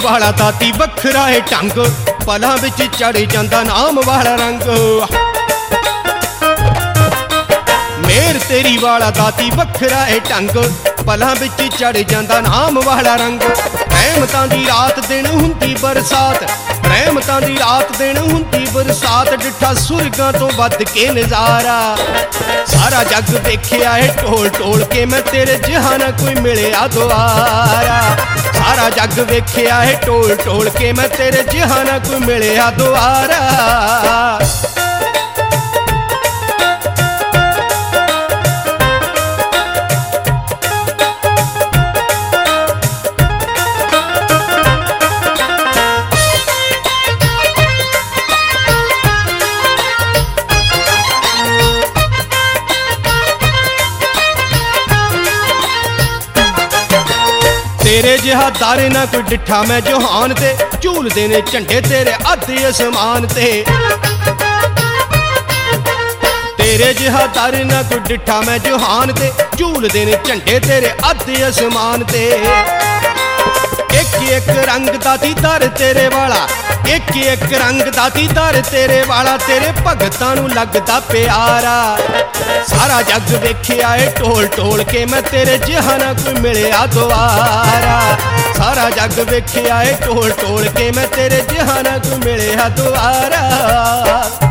वाला दाती वखरा है ढंग, पलां विच चढ़ जांदा नाम वाला रंग। मेर तेरी वाला दाती वखरा है ढंग, पलां विच चढ़ जांदा नाम वाला रंग। रहमतां दी रात दिन हुंदी बरसात, रहमतां दी रात दिन हुंदी बरसात। डिठा सुरगां तो वध के नज़ारा, सारा जग देखिया है टोल टोल के, मैं तेरे जिहा ना कोई मिलिया दुआरा। सारा जग वेखिया है टोल टोल के, मैं तेरे जिहा ना कोई मिलिया दुआरा। तेरे जिहा दारे ना कोई डिठा मैं जहान ते, झूलदे ने झंडे तेरे अधे आसमान ते। तेरे जिहा दारे ना कोई डिठा मैं जहान ते, झूलदे ने झंडे तेरे अधे आसमान ते। एक एक रंग दा दीदार तेरे वाला, एक एक रंग दा दीदार तेरे वाला। तेरे भगतां नूं लगदा प्यारा, सारा जग वेखिया है टोल टोल के, मैं तेरे जिहा ना कोई मिलिया दुआरा। सारा जग वेखिया है टोल टोल के, मैं तेरे जिहा ना कोई मिलिया दुआरा।